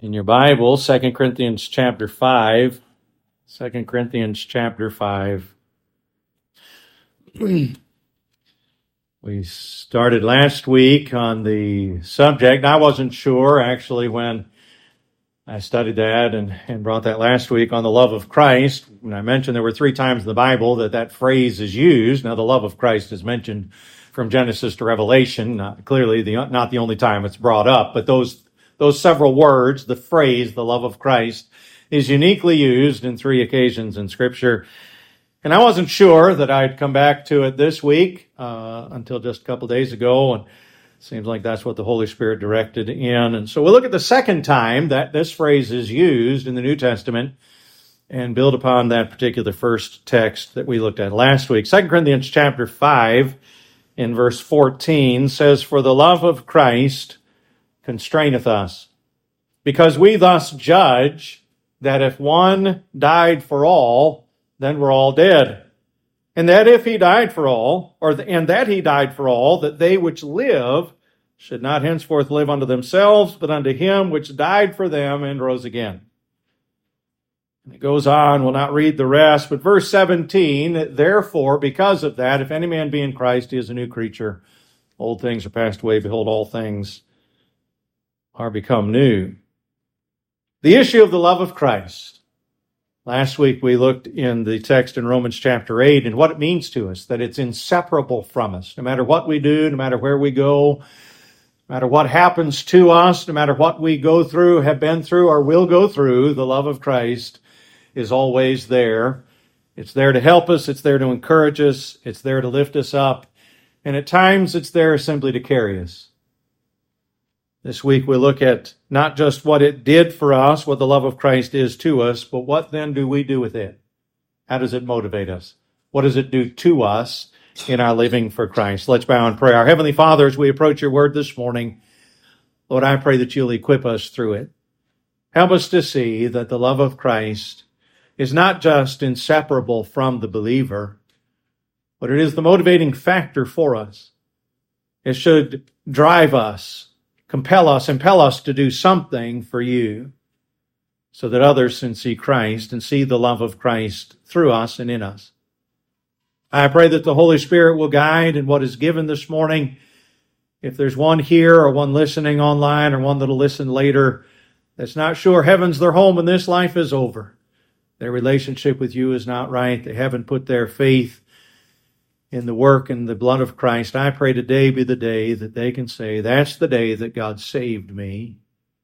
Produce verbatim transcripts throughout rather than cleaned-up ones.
In your Bible, Second Corinthians chapter five. Second Corinthians chapter five. We started last week on the subject. I wasn't sure, actually, when I studied that and, and brought that last week on the love of Christ. When I mentioned there were three times in the Bible that that phrase is used. Now, the love of Christ is mentioned from Genesis to Revelation. Not, clearly, the, not the only time it's brought up, but those Those several words, the phrase, the love of Christ, is uniquely used in three occasions in Scripture. And I wasn't sure that I'd come back to it this week uh, until just a couple days ago. And it seems like that's what the Holy Spirit directed in. And so we'll look at the second time that this phrase is used in the New Testament and build upon that particular first text that we looked at last week. Second Corinthians chapter five in verse fourteen says, "For the love of Christ constraineth us, because we thus judge that if one died for all, then we're all dead. And that if he died for all, or the, and that he died for all, that they which live should not henceforth live unto themselves, but unto him which died for them and rose again." And it goes on, we'll not read the rest, but verse seventeen, "Therefore, because of that, if any man be in Christ, he is a new creature. Old things are passed away, behold, all things are become new." The issue of the love of Christ. Last week we looked in the text in Romans chapter eight and what it means to us, that it's inseparable from us. No matter what we do, no matter where we go, no matter what happens to us, no matter what we go through, have been through, or will go through, the love of Christ is always there. It's there to help us. It's there to encourage us. It's there to lift us up. And at times it's there simply to carry us. This week we look at not just what it did for us, what the love of Christ is to us, but what then do we do with it? How does it motivate us? What does it do to us in our living for Christ? Let's bow in prayer. Our Heavenly Father, as we approach your word this morning, Lord, I pray that you'll equip us through it. Help us to see that the love of Christ is not just inseparable from the believer, but it is the motivating factor for us. It should drive us, compel us, impel us to do something for you so that others can see Christ and see the love of Christ through us and in us. I pray that the Holy Spirit will guide in what is given this morning. If there's one here or one listening online or one that'll listen later that's not sure heaven's their home and this life is over, their relationship with you is not right, they haven't put their faith in the work and the blood of Christ, I pray today be the day that they can say, that's the day that God saved me.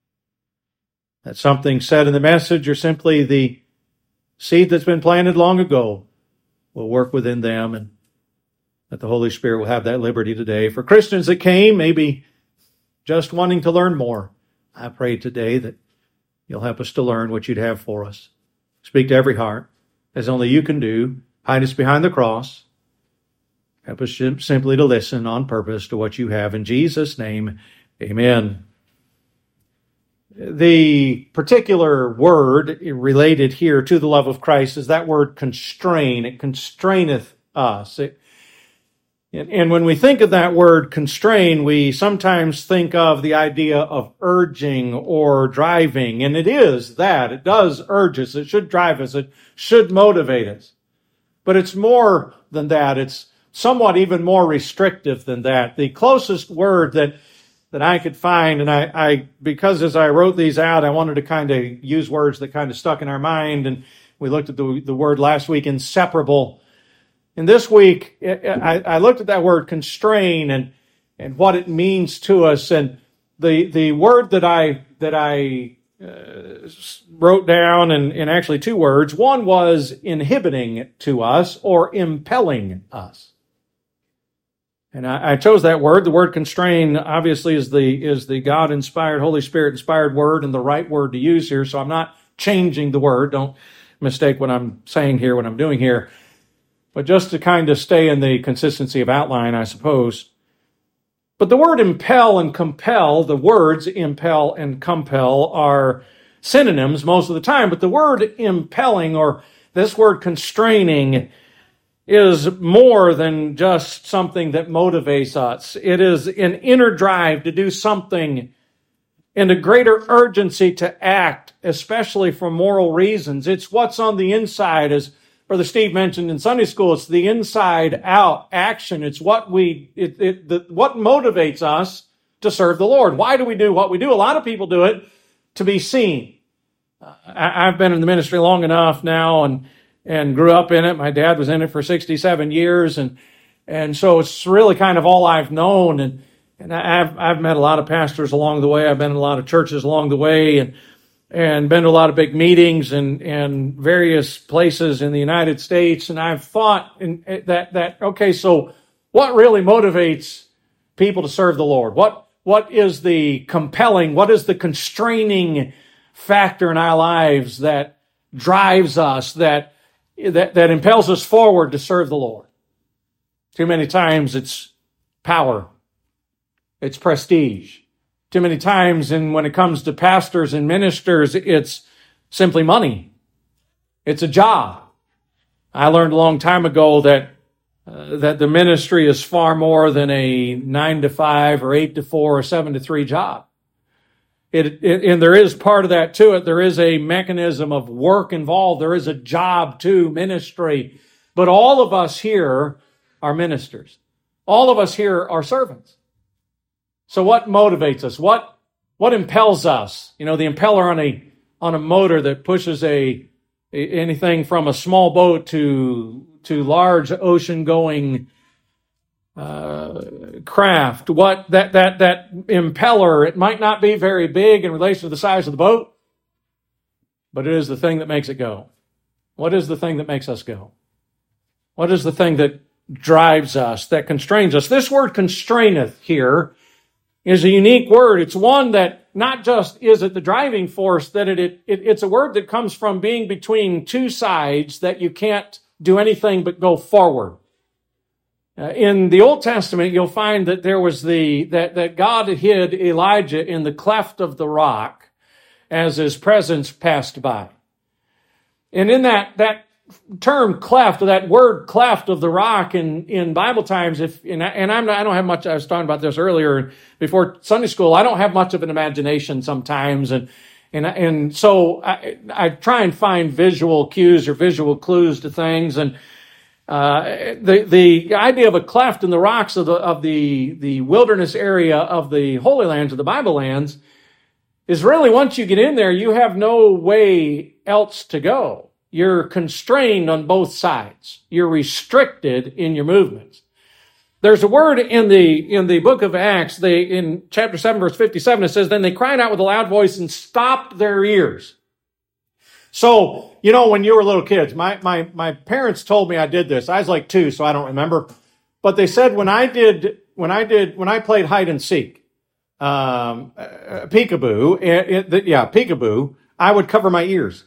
That something said in the message or simply the seed that's been planted long ago will work within them, and that the Holy Spirit will have that liberty today. For Christians that came, maybe just wanting to learn more, I pray today that you'll help us to learn what you'd have for us. Speak to every heart, as only you can do. Hide us behind the cross. Help us simply to listen on purpose to what you have. In Jesus' name, amen. The particular word related here to the love of Christ is that word constrain. It constraineth us. It, and when we think of that word constrain, we sometimes think of the idea of urging or driving. And it is that. It does urge us. It should drive us. It should motivate us. But it's more than that. It's somewhat even more restrictive than that. The closest word that that I could find, and I, I because as I wrote these out, I wanted to kind of use words that kind of stuck in our mind, and we looked at the, the word last week, inseparable. And this week, I, I looked at that word constrain and and what it means to us, and the the word that I that I uh, wrote down, and, and actually two words. One was inhibiting to us or impelling us. And I, I chose that word. The word constrain obviously is the is the God-inspired, Holy Spirit-inspired word and the right word to use here. So I'm not changing the word. Don't mistake what I'm saying here, what I'm doing here. But just to kind of stay in the consistency of outline, I suppose. But the word impel and compel, the words impel and compel are synonyms most of the time. But the word impelling, or this word constraining, is more than just something that motivates us. It is an inner drive to do something and a greater urgency to act, especially for moral reasons. It's what's on the inside, as Brother Steve mentioned in Sunday school. It's the inside out action. It's what we, it, it, the, what motivates us to serve the Lord. Why do we do what we do? A lot of people do it to be seen. I, I've been in the ministry long enough now and, and grew up in it. My dad was in it for sixty-seven years. And, and so it's really kind of all I've known. And, and I've, I've met a lot of pastors along the way. I've been in a lot of churches along the way. And, and been to a lot of big meetings and, and various places in the United States. And I've thought in, that, that, okay, so what really motivates people to serve the Lord? What, what is the compelling, what is the constraining factor in our lives that drives us, that, that, that impels us forward to serve the Lord? Too many times it's power. It's prestige. Too many times, and when it comes to pastors and ministers, it's simply money. It's a job. I learned a long time ago that uh, that the ministry is far more than a nine to five or eight to four or seven to three job. It, it and there is part of that to it. There is a mechanism of work involved. There is a job to ministry. But all of us here are ministers. All of us here are servants. So what motivates us? What, what impels us? You know, the impeller on a, on a motor that pushes a, a anything from a small boat to, to large ocean going, uh, craft. What, that, that, that impeller, it might not be very big in relation to the size of the boat, but it is the thing that makes it go. What is the thing that makes us go? What is the thing that drives us, that constrains us? This word constraineth here is a unique word. It's one that not just is it the driving force, that it, it, it it's a word that comes from being between two sides that you can't do anything but go forward. Uh, in the Old Testament, you'll find that there was the, that, that God hid Elijah in the cleft of the rock as his presence passed by. And in that, that term cleft, or that word cleft of the rock in, in Bible times, if and, I, and I'm not, I don't have much, I was talking about this earlier before Sunday school, I don't have much of an imagination sometimes, and and and so I, I try and find visual cues or visual clues to things, and uh, the the idea of a cleft in the rocks of the of the the wilderness area of the Holy Lands, of the Bible lands, is really, once you get in there, you have no way else to go. You're constrained on both sides. You're restricted in your movements. There's a word in the, in the book of Acts, they, in chapter seven, verse fifty-seven, it says, then they cried out with a loud voice and stopped their ears. So, you know, when you were little kids, my, my, my parents told me I did this. I was like two, so I don't remember. But they said when I did, when I did, when I played hide and seek, um, uh, peekaboo, it, it, yeah, peekaboo, I would cover my ears.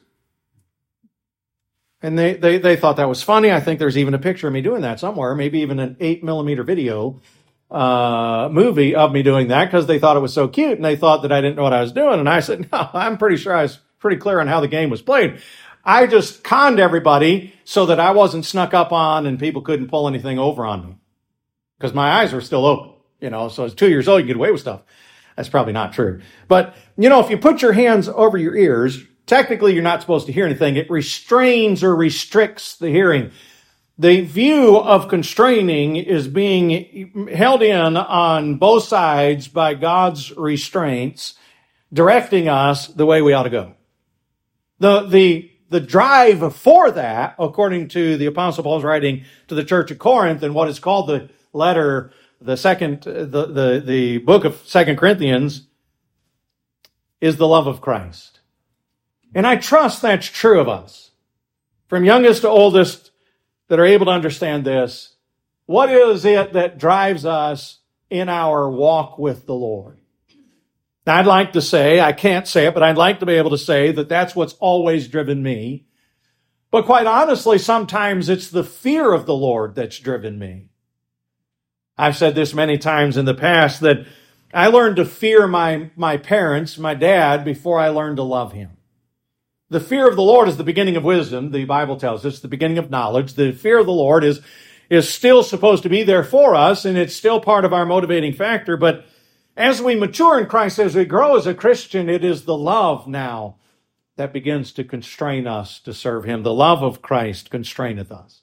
And they, they, they thought that was funny. I think there's even a picture of me doing that somewhere, maybe even an eight millimeter video, uh, movie of me doing that, because they thought it was so cute and they thought that I didn't know what I was doing. And I said, no, I'm pretty sure I was pretty clear on how the game was played. I just conned everybody so that I wasn't snuck up on and people couldn't pull anything over on me, because my eyes were still open, you know, so as two years old, you get away with stuff. That's probably not true. But, you know, if you put your hands over your ears, technically, you're not supposed to hear anything. It restrains or restricts the hearing. The view of constraining is being held in on both sides by God's restraints, directing us the way we ought to go. The, the, the drive for that, according to the Apostle Paul's writing to the church of Corinth and what is called the letter, the second, the, the, the book of Second Corinthians, is the love of Christ. And I trust that's true of us. From youngest to oldest that are able to understand this, what is it that drives us in our walk with the Lord? Now, I'd like to say, I can't say it, but I'd like to be able to say that that's what's always driven me. But quite honestly, sometimes it's the fear of the Lord that's driven me. I've said this many times in the past, that I learned to fear my, my parents, my dad, before I learned to love him. The fear of the Lord is the beginning of wisdom, the Bible tells us, the beginning of knowledge. The fear of the Lord is, is still supposed to be there for us, and it's still part of our motivating factor. But As we mature in Christ, as we grow as a Christian, it is the love now that begins to constrain us to serve Him. The love of Christ constraineth us.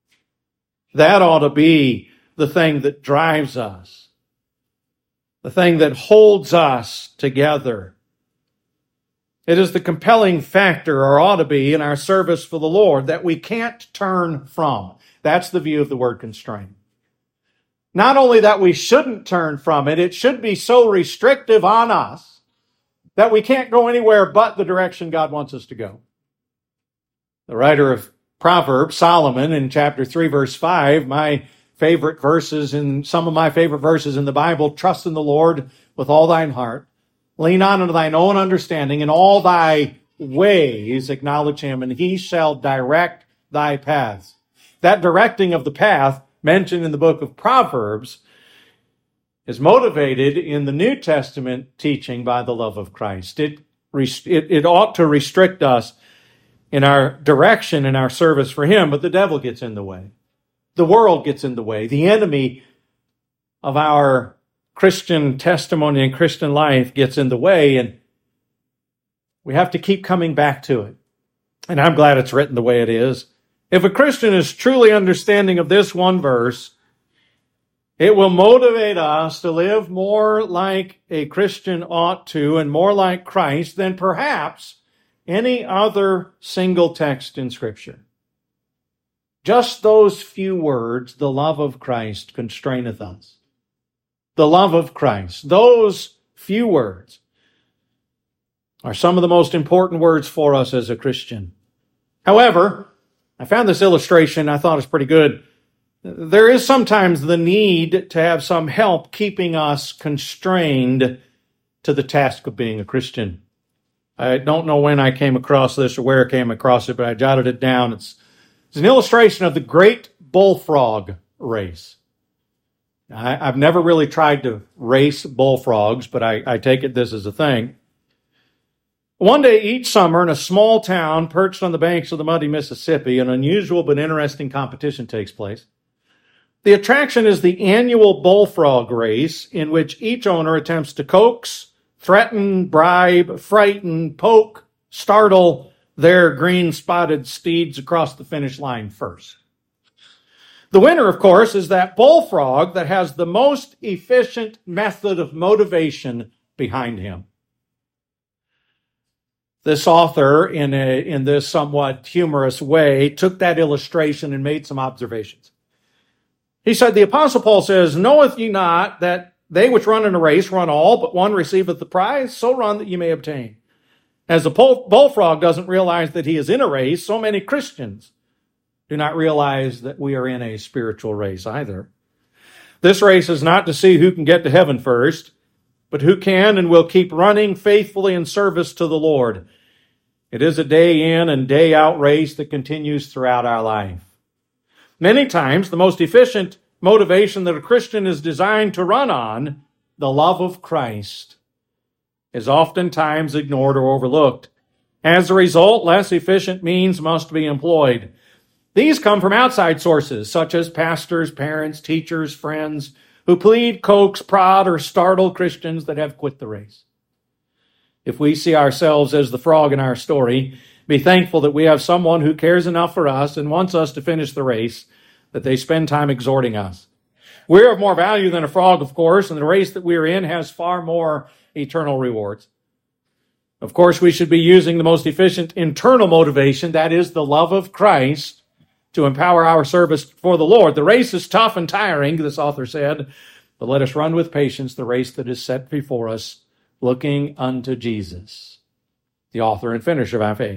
That ought to be the thing that drives us, the thing that holds us together. It is the compelling factor, or ought to be, in our service for the Lord that we can't turn from. That's the view of the word constrain. Not only that we shouldn't turn from it, it should be so restrictive on us that we can't go anywhere but the direction God wants us to go. The writer of Proverbs, Solomon, in chapter three, verse five, my favorite verses, in some of my favorite verses in the Bible, trust in the Lord with all thine heart. Lean on unto thine own understanding. In all thy ways acknowledge Him, and He shall direct thy paths. That directing of the path mentioned in the book of Proverbs is motivated in the New Testament teaching by the love of Christ. It, it, it ought to restrict us in our direction, in our service for Him, but the devil gets in the way. The world gets in the way. The enemy of our Christian testimony and Christian life gets in the way, and we have to keep coming back to it. And I'm glad it's written the way it is. If a Christian is truly understanding of this one verse, it will motivate us to live more like a Christian ought to and more like Christ than perhaps any other single text in Scripture. Just those few words, the love of Christ constraineth us. The love of Christ. Those few words are some of the most important words for us as a Christian. However, I found this illustration I thought is pretty good. There is sometimes the need to have some help keeping us constrained to the task of being a Christian. I don't know when I came across this or where I came across it, but I jotted it down. It's, it's an illustration of the great bullfrog race. I, I've never really tried to race bullfrogs, but I, I take it this is a thing. One day each summer in a small town perched on the banks of the muddy Mississippi, an unusual but interesting competition takes place. The attraction is the annual bullfrog race, in which each owner attempts to coax, threaten, bribe, frighten, poke, startle their green-spotted steeds across the finish line first. The winner, of course, is that bullfrog that has the most efficient method of motivation behind him. This author, in a, in this somewhat humorous way, took that illustration and made some observations. He said, the Apostle Paul says, knoweth ye not that they which run in a race run all, but one receiveth the prize? So run that ye may obtain. As the bullfrog doesn't realize that he is in a race, so many Christians do not realize that we are in a spiritual race either. This race is not to see who can get to heaven first, but who can and will keep running faithfully in service to the Lord. It is a day in and day out race that continues throughout our life. Many times, the most efficient motivation that a Christian is designed to run on, the love of Christ, is oftentimes ignored or overlooked. As a result, less efficient means must be employed. These come from outside sources, such as pastors, parents, teachers, friends, who plead, coax, prod, or startle Christians that have quit the race. If we see ourselves as the frog in our story, be thankful that we have someone who cares enough for us and wants us to finish the race, that they spend time exhorting us. We're of more value than a frog, of course, and the race that we're in has far more eternal rewards. Of course, we should be using the most efficient internal motivation, that is the love of Christ, to empower our service for the Lord. The race is tough and tiring, this author said, but let us run with patience the race that is set before us, looking unto Jesus, the author and finisher of our faith.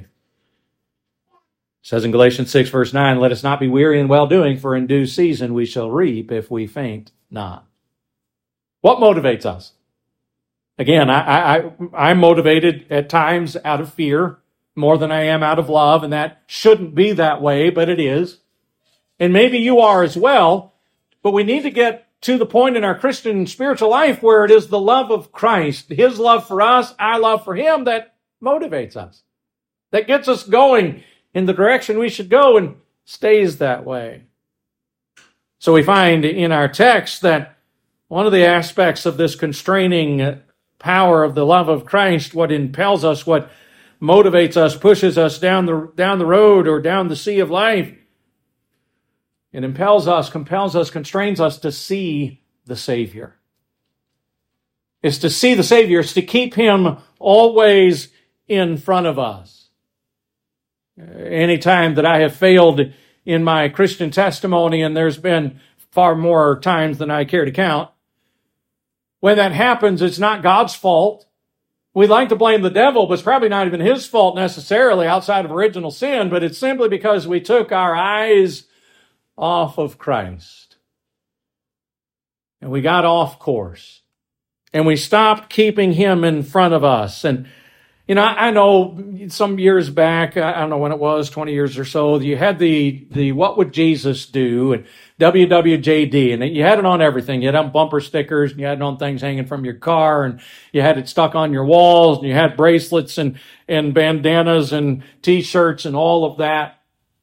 It says in Galatians six, verse nine, let us not be weary in well-doing, for in due season we shall reap if we faint not. What motivates us? Again, I, I, I'm motivated at times out of fear more than I am out of love, and that shouldn't be that way, but it is. And maybe you are as well, but we need to get to the point in our Christian spiritual life where it is the love of Christ, His love for us, our love for Him, that motivates us, that gets us going in the direction we should go and stays that way. So we find in our text that One of the aspects of this constraining power of the love of Christ, what impels us, what motivates us, pushes us down the, down the road or down the sea of life, it impels us, compels us, constrains us to see the Savior. It's to see the Savior. It's to keep Him always in front of us. Any time that I have failed in my Christian testimony, and there's been far more times than I care to count, when that happens, it's not God's fault. We'd like to blame the devil, but it's probably not even his fault necessarily outside of original sin, but it's simply because we took our eyes off of Christ. And we got off course. And we stopped keeping Him in front of us. And, you know, I, I know some years back, I don't know when it was, twenty years or so, you had the, the What Would Jesus Do? And W W J D, and you had it on everything. You had it on bumper stickers, and you had it on things hanging from your car, and you had it stuck on your walls, and you had bracelets and, and bandanas and T-shirts and all of that.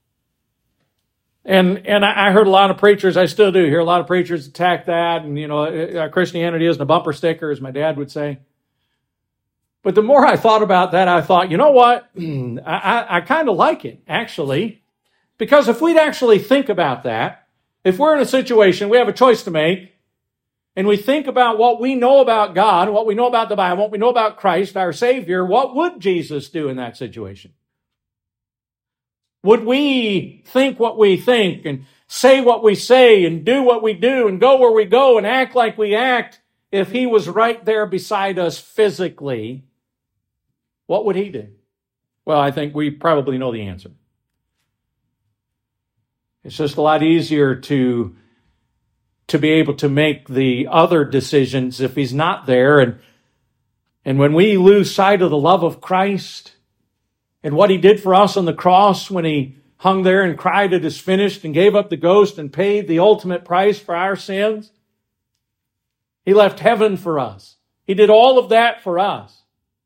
And and I heard a lot of preachers, I still do hear a lot of preachers attack that, and, you know, Christianity isn't a bumper sticker, as my dad would say. But the more I thought about that, I thought, you know what? I, I, I kind of like it, actually. Because if we'd actually think about that, if we're in a situation, we have a choice to make, and we think about what we know about God, what we know about the Bible, what we know about Christ, our Savior, what would Jesus do in that situation? Would we think what we think and say what we say and do what we do and go where we go and act like we act if He was right there beside us physically? What would He do? Well, I think we probably know the answer. It's just a lot easier to, to be able to make the other decisions if He's not there. And, and when we lose sight of the love of Christ and what He did for us on the cross when He hung there and cried, "It is finished," and gave up the ghost and paid the ultimate price for our sins, He left heaven for us. He did all of that for us.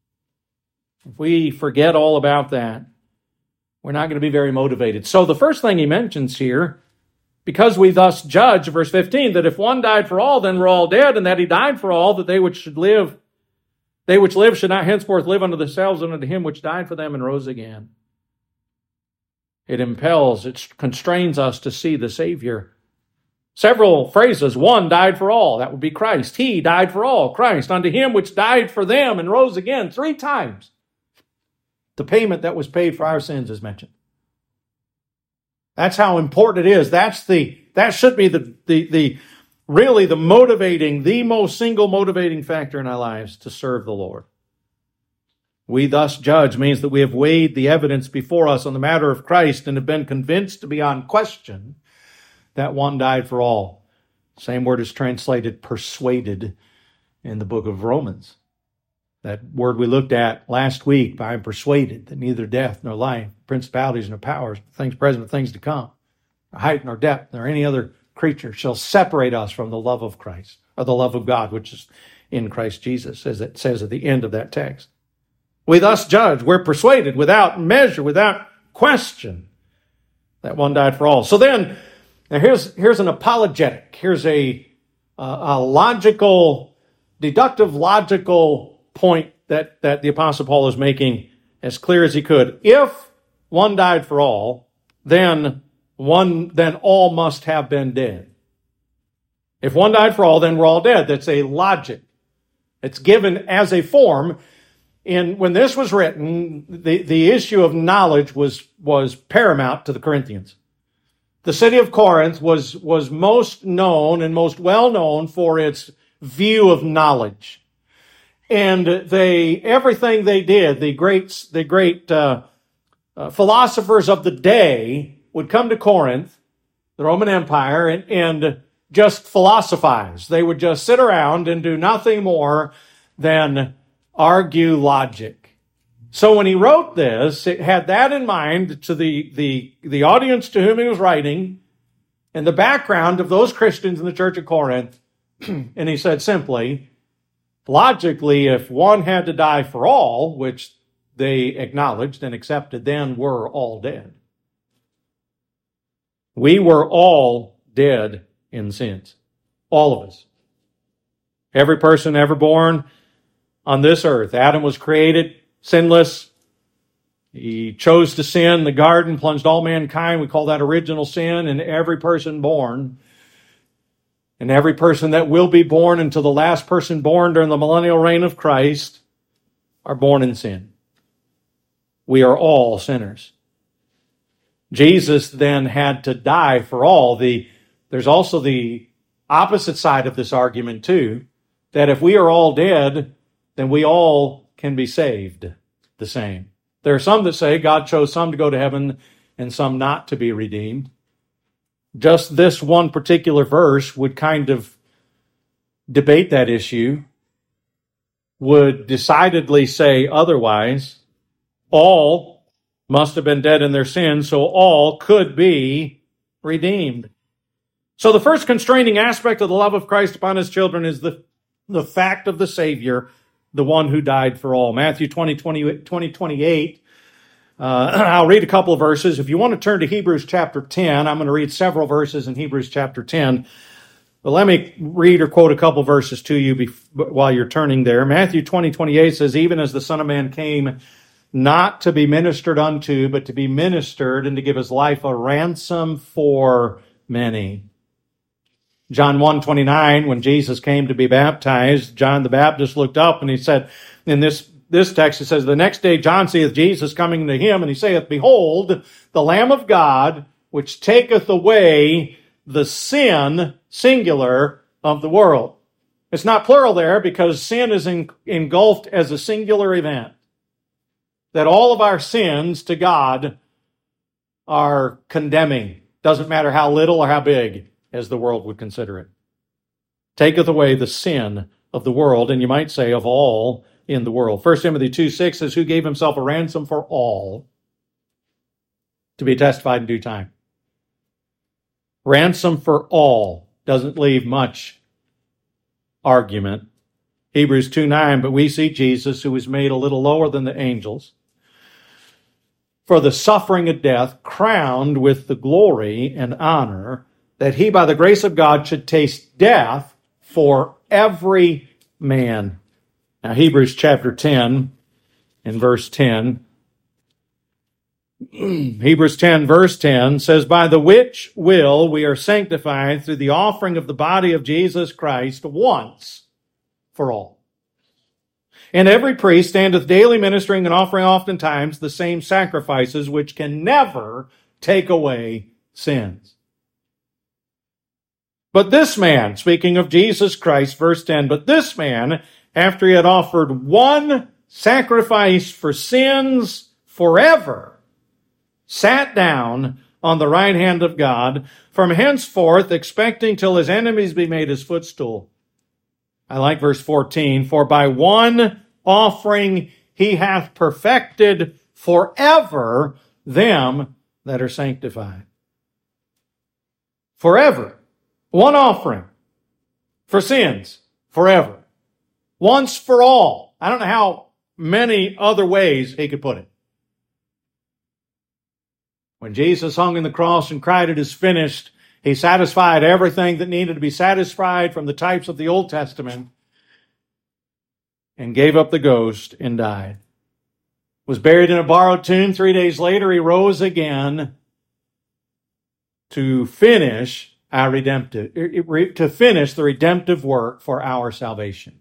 If we forget all about that, we're not going to be very motivated. So the first thing he mentions here, because we thus judge, verse fifteen, that if one died for all, then we're all dead, and that He died for all, that they which should live, they which live should not henceforth live unto themselves, and unto Him which died for them and rose again. It impels, it constrains us to see the Savior. Several phrases. One died for all. That would be Christ. He died for all. Christ. Unto Him which died for them and rose again. Three times. The payment that was paid for our sins is mentioned. That's how important it is. That's the, that should be the, the, the, really the motivating, the most single motivating factor in our lives to serve the Lord. We thus judge means that we have weighed the evidence before us on the matter of Christ and have been convinced beyond question that one died for all. Same word is translated persuaded in the book of Romans. That word we looked at last week, I am persuaded that neither death nor life, principalities nor powers, things present or things to come, nor height nor depth, nor any other creature shall separate us from the love of Christ, or the love of God, which is in Christ Jesus, as it says at the end of that text. We thus judge, we're persuaded without measure, without question, that one died for all. So then, now here's, here's an apologetic. Here's a, uh, a logical, deductive logical point that, that the Apostle Paul is making as clear as he could. If one died for all, then one, then all must have been dead. If one died for all, then we're all dead. That's a logic. It's given as a form. And when this was written, the, the issue of knowledge was, was paramount to the Corinthians. The city of Corinth was, was most known and most well known for its view of knowledge. And they, everything they did, the great, the great uh, uh, philosophers of the day would come to Corinth, the Roman Empire, and, and just philosophize. They would just sit around and do nothing more than argue logic. So when he wrote this, it had that in mind to the, the, the audience to whom he was writing and the background of those Christians in the church of Corinth. And he said simply, logically, if one had to die for all, which they acknowledged and accepted, then we're all dead. We were all dead in sins. All of us. Every person ever born on this earth. Adam was created sinless. He chose to sin in the garden, plunged all mankind. We call that original sin. And every person born, and every person that will be born until the last person born during the millennial reign of Christ, are born in sin. We are all sinners. Jesus then had to die for all. The, there's also the opposite side of this argument too, that if we are all dead, then we all can be saved the same. There are some that say God chose some to go to heaven and some not to be redeemed. Just this one particular verse would kind of debate that issue, would decidedly say otherwise. All must have been dead in their sins, so all could be redeemed. So the first constraining aspect of the love of Christ upon his children is the, the fact of the Savior, the one who died for all. Matthew twenty, twenty, twenty, twenty-eight. Uh, I'll read a couple of verses. If you want to turn to Hebrews chapter ten, I'm going to read several verses in Hebrews chapter ten. But let me read or quote a couple of verses to you before, while you're turning there. Matthew twenty, twenty-eight says, even as the Son of Man came not to be ministered unto, but to be ministered and to give his life a ransom for many. John one, twenty-nine, when Jesus came to be baptized, John the Baptist looked up and he said, in this, this text, it says, the next day John seeth Jesus coming to him, and he saith, behold, the Lamb of God, which taketh away the sin, singular, of the world. It's not plural there because sin is en- engulfed as a singular event. That all of our sins to God are condemning. Doesn't matter how little or how big, as the world would consider it. Taketh away the sin of the world, and you might say of all in the world. First Timothy two, six says, who gave himself a ransom for all to be testified in due time. Ransom for all doesn't leave much argument. Hebrews two, nine, but we see Jesus, who was made a little lower than the angels, for the suffering of death, crowned with the glory and honor, that he by the grace of God should taste death for every man. Now, Hebrews chapter ten and verse ten. Hebrews ten verse ten says, by the which will we are sanctified through the offering of the body of Jesus Christ once for all. And every priest standeth daily ministering and offering oftentimes the same sacrifices which can never take away sins. But this man, speaking of Jesus Christ, verse ten, but this man, after he had offered one sacrifice for sins forever, sat down on the right hand of God, from henceforth expecting till his enemies be made his footstool. I like verse fourteen, for by one offering he hath perfected forever them that are sanctified. Forever. One offering for sins forever. Once for all. I don't know how many other ways he could put it. When Jesus hung on the cross and cried, it is finished, he satisfied everything that needed to be satisfied from the types of the Old Testament and gave up the ghost and died. Was buried in a borrowed tomb. Three days later, he rose again to finish our redemptive, to finish the redemptive work for our salvation.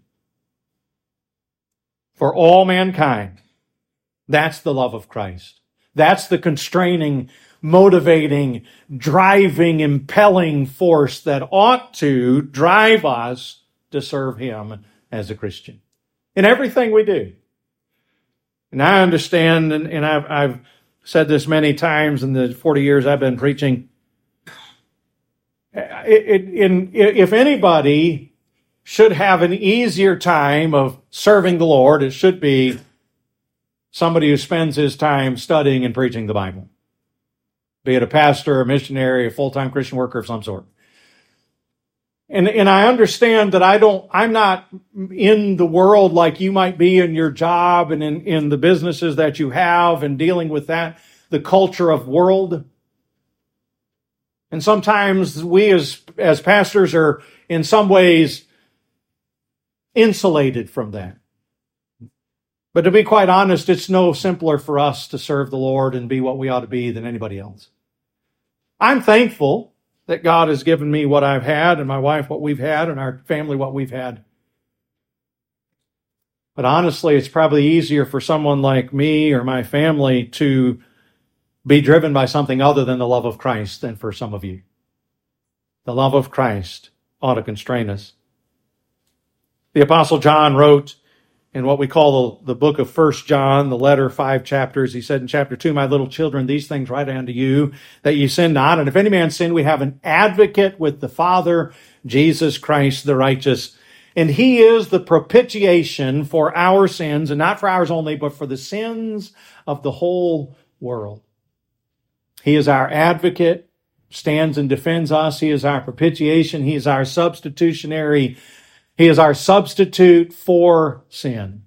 For all mankind. That's the love of Christ. That's the constraining, motivating, driving, impelling force that ought to drive us to serve him as a Christian. In everything we do. And I understand, and, and I've, I've said this many times in the forty years I've been preaching, it, it, in, if anybody should have an easier time of serving the Lord, it should be somebody who spends his time studying and preaching the Bible. Be it a pastor, a missionary, a full-time Christian worker of some sort. And, and I understand that I don't, I'm not in the world like you might be in your job and in, in the businesses that you have and dealing with that, the culture of world. And sometimes we as, as pastors are in some ways insulated from that. But to be quite honest, it's no simpler for us to serve the Lord and be what we ought to be than anybody else. I'm thankful that God has given me what I've had, and my wife what we've had, and our family what we've had. But honestly, it's probably easier for someone like me or my family to be driven by something other than the love of Christ than for some of you. The love of Christ ought to constrain us. The Apostle John wrote in what we call the, the book of First John, the letter, five chapters. He said in chapter two, "My little children, these things write unto you, that ye sin not. And if any man sin, we have an advocate with the Father, Jesus Christ the righteous. And he is the propitiation for our sins, and not for ours only, but for the sins of the whole world." He is our advocate, stands and defends us. He is our propitiation. He is our substitutionary. He is our substitute for sin.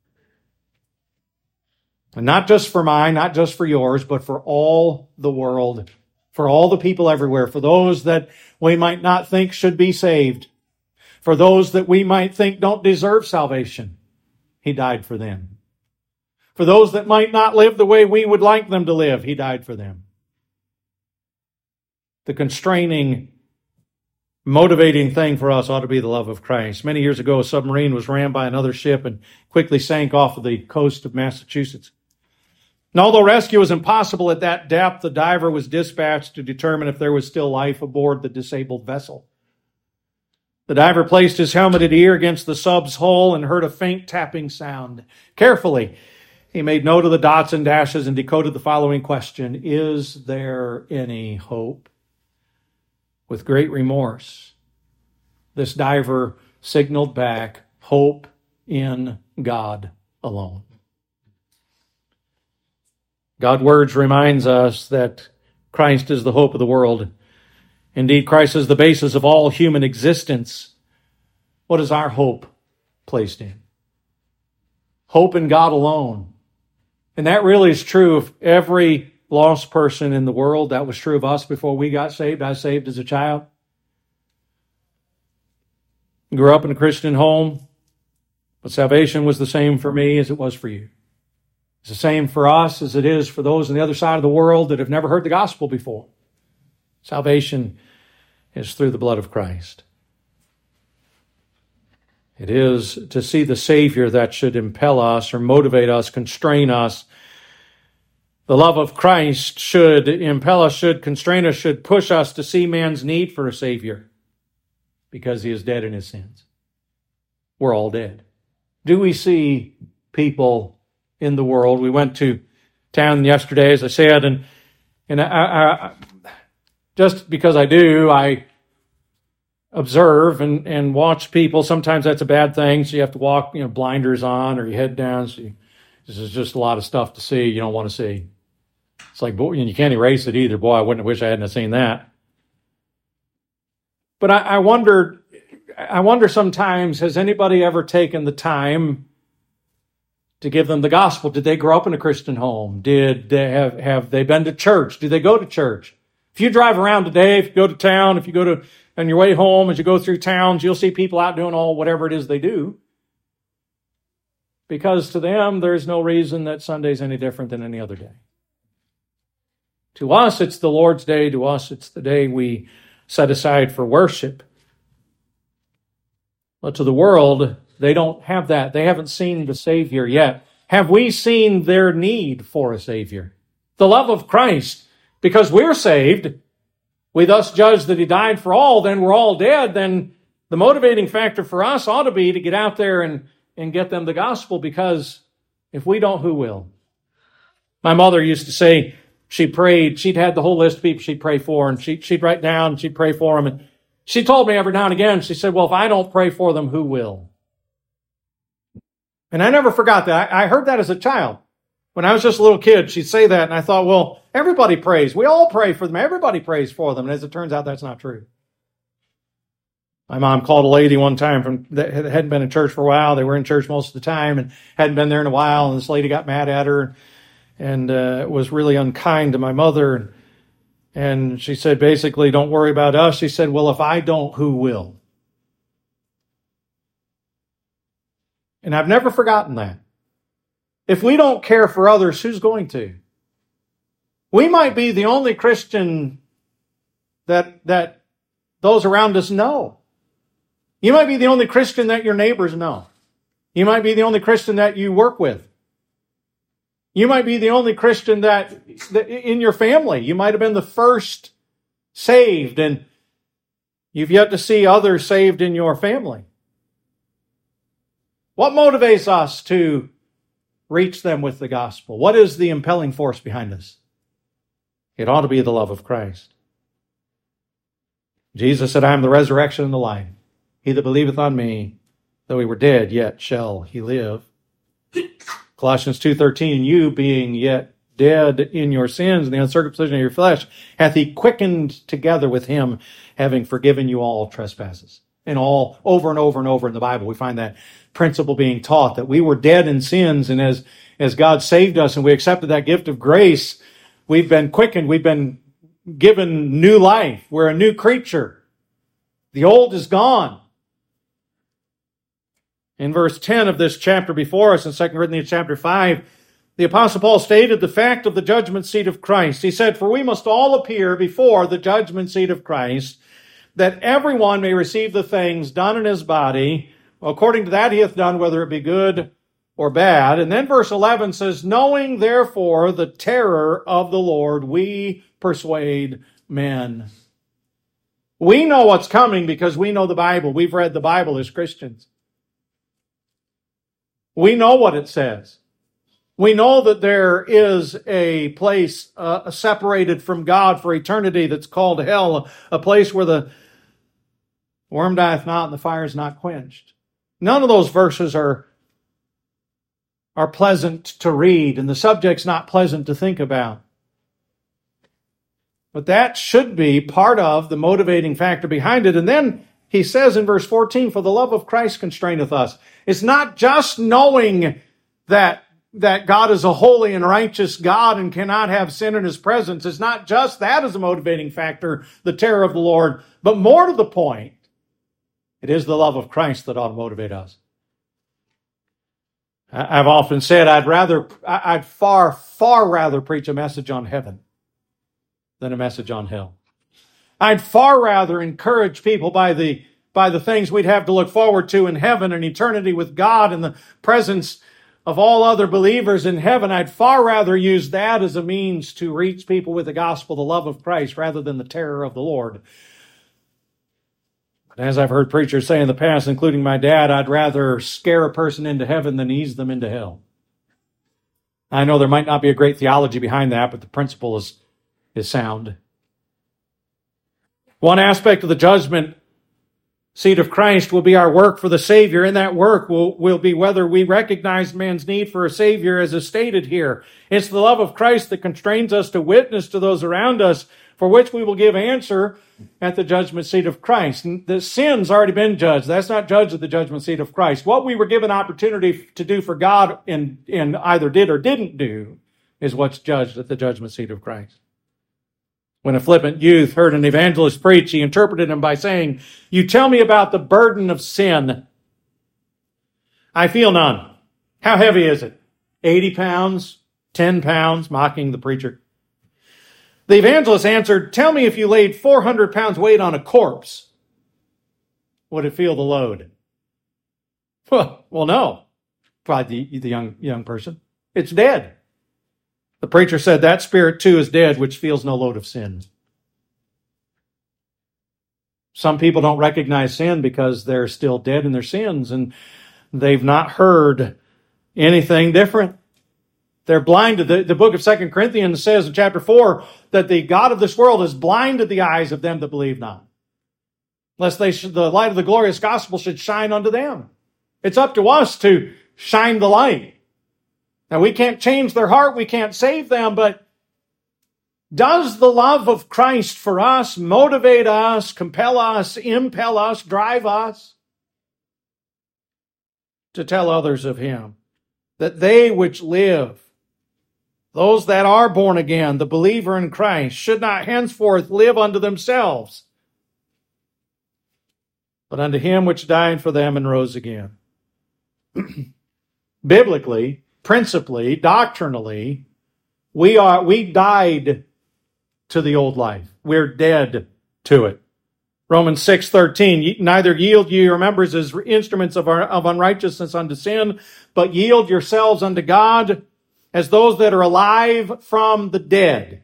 And not just for mine, not just for yours, but for all the world, for all the people everywhere, for those that we might not think should be saved, for those that we might think don't deserve salvation. He died for them. For those that might not live the way we would like them to live, He died for them. The constraining, motivating thing for us ought to be the love of Christ. Many years ago, a submarine was rammed by another ship and quickly sank off of the coast of Massachusetts. And although rescue was impossible at that depth, the diver was dispatched to determine if there was still life aboard the disabled vessel. The diver placed his helmeted ear against the sub's hull and heard a faint tapping sound. Carefully, he made note of the dots and dashes and decoded the following question: "Is there any hope?" With great remorse, this diver signaled back, "Hope in God alone." God's words reminds us that Christ is the hope of the world. Indeed, Christ is the basis of all human existence. What is our hope placed in? Hope in God alone. And that really is true of every lost person in the world. That was true of us before we got saved. I was saved as a child. Grew up in a Christian home, but salvation was the same for me as it was for you. It's the same for us as it is for those on the other side of the world that have never heard the gospel before. Salvation is through the blood of Christ. It is to see the Savior that should impel us or motivate us, constrain us. The love of Christ should impel us, should constrain us, should push us to see man's need for a Savior because he is dead in his sins. We're all dead. Do we see people in the world? We went to town yesterday, as I said, and and I, I, just because I do, I observe and, and watch people. Sometimes that's a bad thing, so you have to walk, you know, blinders on or your head down. So you, this is just a lot of stuff to see you don't want to see. It's like, boy, and you can't erase it either. Boy, I wouldn't wish I hadn't seen that. But I, I wonder, I wonder sometimes, has anybody ever taken the time to give them the gospel? Did they grow up in a Christian home? Did they have, have they been to church? Do they go to church? If you drive around today, if you go to town, if you go to, on your way home, as you go through towns, you'll see people out doing all whatever it is they do. Because to them, there's no reason that Sunday's any different than any other day. To us, it's the Lord's day. To us, it's the day we set aside for worship. But to the world, they don't have that. They haven't seen the Savior yet. Have we seen their need for a Savior? The love of Christ. Because we're saved, we thus judge that He died for all, then we're all dead. Then the motivating factor for us ought to be to get out there and, and get them the gospel, because if we don't, who will? My mother used to say, she prayed, she'd had the whole list of people she'd pray for, and she, she'd write down, and she'd pray for them. And she told me every now and again, she said, well, if I don't pray for them, who will? And I never forgot that. I, I heard that as a child. When I was just a little kid, she'd say that, and I thought, well, everybody prays. We all pray for them. Everybody prays for them. And as it turns out, that's not true. My mom called a lady one time from that hadn't been in church for a while. They were in church most of the time and hadn't been there in a while, and this lady got mad at her and uh, was really unkind to my mother. And she said, basically, don't worry about us. She said, well, if I don't, who will? And I've never forgotten that. If we don't care for others, who's going to? We might be the only Christian that, that those around us know. You might be the only Christian that your neighbors know. You might be the only Christian that you work with. You might be the only Christian that, that in your family. You might have been the first saved, and you've yet to see others saved in your family. What motivates us to reach them with the gospel? What is the impelling force behind us? It ought to be the love of Christ. Jesus said, I am the resurrection and the life. He that believeth on me, though he were dead, yet shall he live. Colossians two thirteen, you being yet dead in your sins and the uncircumcision of your flesh, hath he quickened together with him, having forgiven you all trespasses. And all over and over and over in the Bible, we find that principle being taught, that we were dead in sins, and as, as God saved us and we accepted that gift of grace, we've been quickened, we've been given new life. We're a new creature. The old is gone. In verse ten of this chapter before us, in Second Corinthians chapter five, the Apostle Paul stated the fact of the judgment seat of Christ. He said, for we must all appear before the judgment seat of Christ, that everyone may receive the things done in his body, according to that he hath done, whether it be good or bad. And then verse eleven says, knowing therefore the terror of the Lord, we persuade men. We know what's coming because we know the Bible. We've read the Bible as Christians. We know what it says. We know that there is a place uh, separated from God for eternity that's called hell, a place where the worm dieth not and the fire is not quenched. None of those verses are, are pleasant to read, and the subject's not pleasant to think about. But that should be part of the motivating factor behind it. And then he says in verse fourteen, for the love of Christ constraineth us. It's not just knowing that, that God is a holy and righteous God and cannot have sin in his presence. It's not just that as a motivating factor, the terror of the Lord, but more to the point, it is the love of Christ that ought to motivate us. I've often said I'd rather, I'd far, far rather preach a message on heaven than a message on hell. I'd far rather encourage people by the by the things we'd have to look forward to in heaven and eternity with God and the presence of all other believers in heaven. I'd far rather use that as a means to reach people with the gospel, the love of Christ, rather than the terror of the Lord. But as I've heard preachers say in the past, including my dad, I'd rather scare a person into heaven than ease them into hell. I know there might not be a great theology behind that, but the principle is, is sound. One aspect of the judgment seat of Christ will be our work for the Savior. In that work will, will be whether we recognize man's need for a Savior as is stated here. It's the love of Christ that constrains us to witness to those around us, for which we will give answer at the judgment seat of Christ. And the sin's already been judged. That's not judged at the judgment seat of Christ. What we were given opportunity to do for God and, and either did or didn't do is what's judged at the judgment seat of Christ. When a flippant youth heard an evangelist preach, he interpreted him by saying, you tell me about the burden of sin. I feel none. How heavy is it? eighty pounds? ten pounds? Mocking the preacher. The evangelist answered, tell me if you laid four hundred pounds weight on a corpse, would it feel the load? Well, well no, replied the, the young, young person. It's dead. The preacher said, that spirit too is dead, which feels no load of sin. Some people don't recognize sin because they're still dead in their sins and they've not heard anything different. They're blinded. The, the book of Second Corinthians says in chapter four that the God of this world has blinded the eyes of them that believe not, lest they should, the light of the glorious gospel should shine unto them. It's up to us to shine the light. Now, we can't change their heart, we can't save them, but does the love of Christ for us motivate us, compel us, impel us, drive us to tell others of him? That they which live, those that are born again, the believer in Christ, should not henceforth live unto themselves, but unto him which died for them and rose again. biblically, principally, doctrinally, we are we died to the old life. We're dead to it. Romans six thirteen, neither yield ye your members as instruments of, our, of unrighteousness unto sin, but yield yourselves unto God as those that are alive from the dead.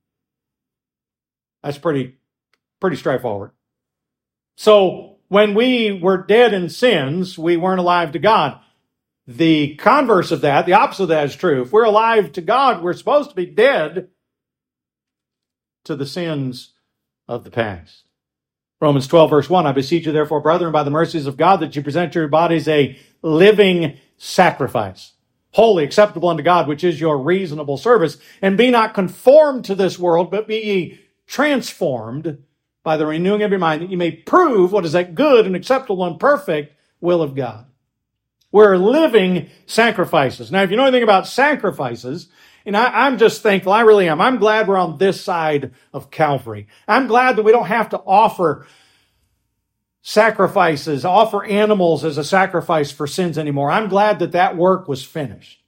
That's pretty, pretty straightforward. So when we were dead in sins, we weren't alive to God. The converse of that, the opposite of that is true. If we're alive to God, we're supposed to be dead to the sins of the past. Romans twelve, verse one, I beseech you, therefore, brethren, by the mercies of God, that you present your bodies a living sacrifice, holy, acceptable unto God, which is your reasonable service. And be not conformed to this world, but be ye transformed by the renewing of your mind, that you may prove what is that good and acceptable and perfect will of God. We're living sacrifices. Now, if you know anything about sacrifices, and I, I'm just thankful, I really am. I'm glad we're on this side of Calvary. I'm glad that we don't have to offer sacrifices, offer animals as a sacrifice for sins anymore. I'm glad that that work was finished.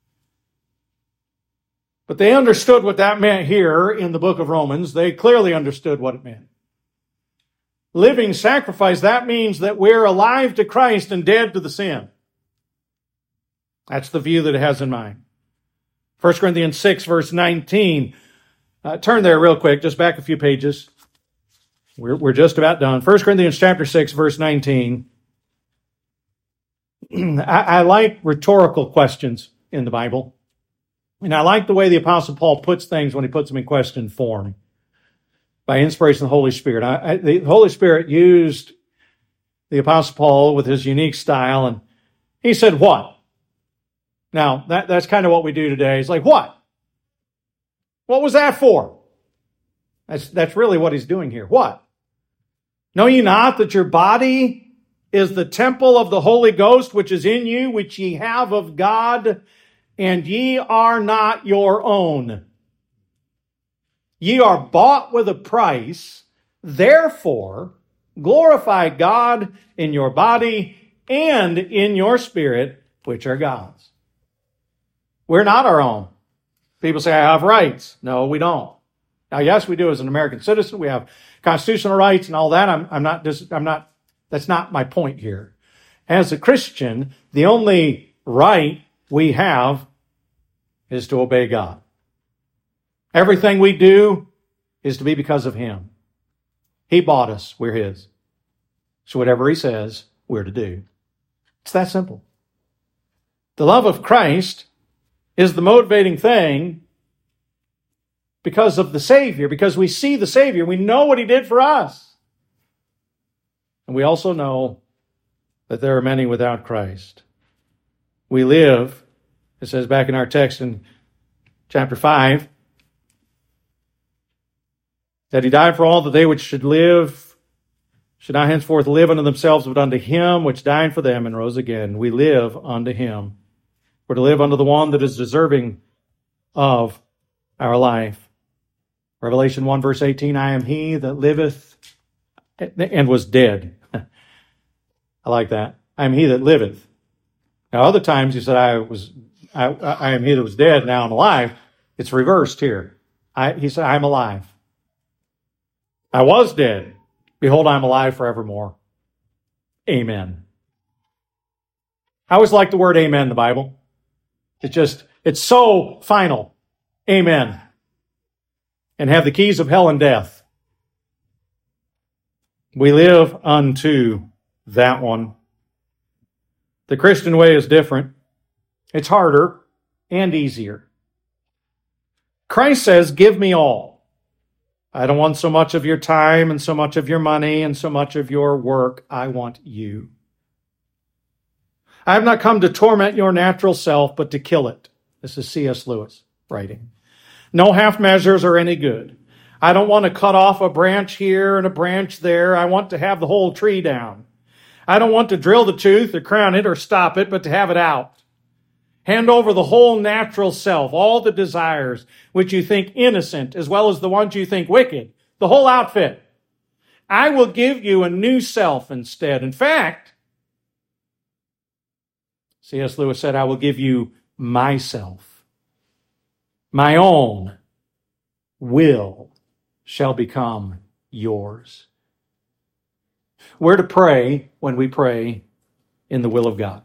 But they understood what that meant here in the book of Romans. They clearly understood what it meant. Living sacrifice, that means that we're alive to Christ and dead to the sin. That's the view that it has in mind. First Corinthians six, verse nineteen. Uh, turn there real quick, just back a few pages. We're, we're just about done. First Corinthians chapter six, verse nineteen. I, I like rhetorical questions in the Bible. And I like the way the Apostle Paul puts things when he puts them in question form. By inspiration of the Holy Spirit. I, I, the Holy Spirit used the Apostle Paul with his unique style, and he said, what? Now, that, that's kind of what we do today. It's like, what? What was that for? That's, that's really what he's doing here. What? Know ye not that your body is the temple of the Holy Ghost, which is in you, which ye have of God, and ye are not your own? Ye are bought with a price, therefore glorify God in your body and in your spirit, which are God's. We're not our own. People say, I have rights. No, we don't. Now, yes, we do as an American citizen. We have constitutional rights and all that. I'm, I'm not, I'm not, that's not my point here. As a Christian, the only right we have is to obey God. Everything we do is to be because of Him. He bought us. We're His. So whatever He says, we're to do. It's that simple. The love of Christ is the motivating thing because of the Savior, because we see the Savior. We know what He did for us. And we also know that there are many without Christ. We live, it says back in our text in chapter five, that He died for all, that they which should live should not henceforth live unto themselves, but unto Him which died for them and rose again. We live unto Him. We're to live unto the one that is deserving of our life. Revelation one, verse eighteen, I am He that liveth and was dead. I like that. I am He that liveth. Now, other times He said, I was, I, I am He that was dead, now I'm alive. It's reversed here. I, he said, I'm alive. I was dead. Behold, I am alive forevermore. Amen. I always like the word amen in the Bible. It's just, it's so final. Amen. And have the keys of hell and death. We live unto that one. The Christian way is different. It's harder and easier. Christ says, give me all. I don't want so much of your time and so much of your money and so much of your work. I want you. I have not come to torment your natural self, but to kill it. This is C S Lewis writing. No half measures are any good. I don't want to cut off a branch here and a branch there. I want to have the whole tree down. I don't want to drill the tooth or crown it or stop it, but to have it out. Hand over the whole natural self, all the desires which you think innocent, as well as the ones you think wicked, the whole outfit. I will give you a new self instead. In fact, C S. Lewis said, I will give you myself. My own will shall become yours. We're to pray when we pray in the will of God.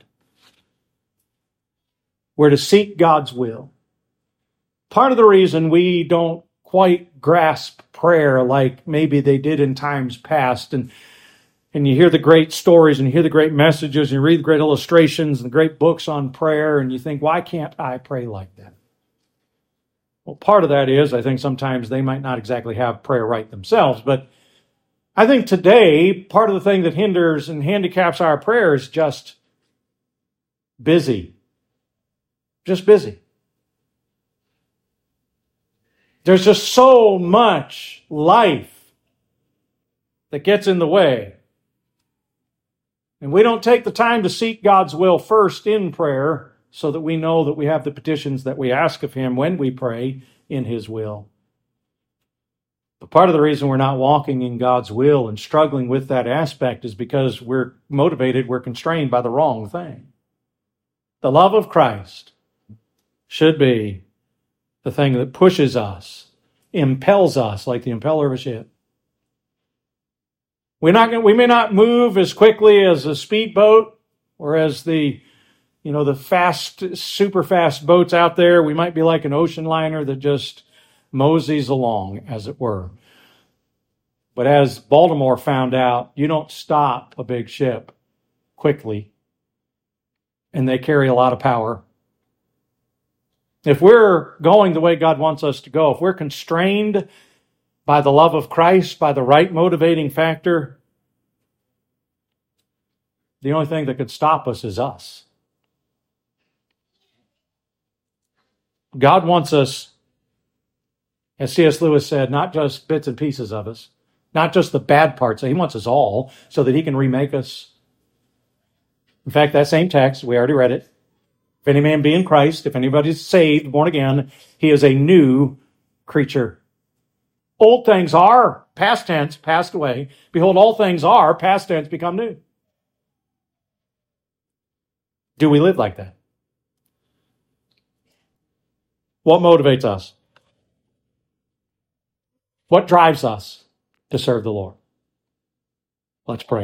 We're to seek God's will. Part of the reason we don't quite grasp prayer like maybe they did in times past, and and you hear the great stories and you hear the great messages and you read the great illustrations and the great books on prayer, and you think, why can't I pray like that? Well, part of that is I think sometimes they might not exactly have prayer right themselves, but I think today part of the thing that hinders and handicaps our prayer is just busy. Just busy. There's just so much life that gets in the way. And we don't take the time to seek God's will first in prayer so that we know that we have the petitions that we ask of Him when we pray in His will. But part of the reason we're not walking in God's will and struggling with that aspect is because we're motivated, we're constrained by the wrong thing. The love of Christ should be the thing that pushes us, impels us like the impeller of a ship. We're not going, we may not move as quickly as a speedboat or as the, you know, the fast, super fast boats out there. We might be like an ocean liner that just moseys along, as it were. But as Baltimore found out, you don't stop a big ship quickly, and they carry a lot of power. If we're going the way God wants us to go, if we're constrained by the love of Christ, by the right motivating factor, the only thing that could stop us is us. God wants us, as C S. Lewis said, not just bits and pieces of us, not just the bad parts. He wants us all so that He can remake us. In fact, that same text, we already read it. If any man be in Christ, if anybody's saved, born again, he is a new creature. Old things are, past tense, passed away. Behold, all things are, past tense, become new. Do we live like that? What motivates us? What drives us to serve the Lord? Let's pray.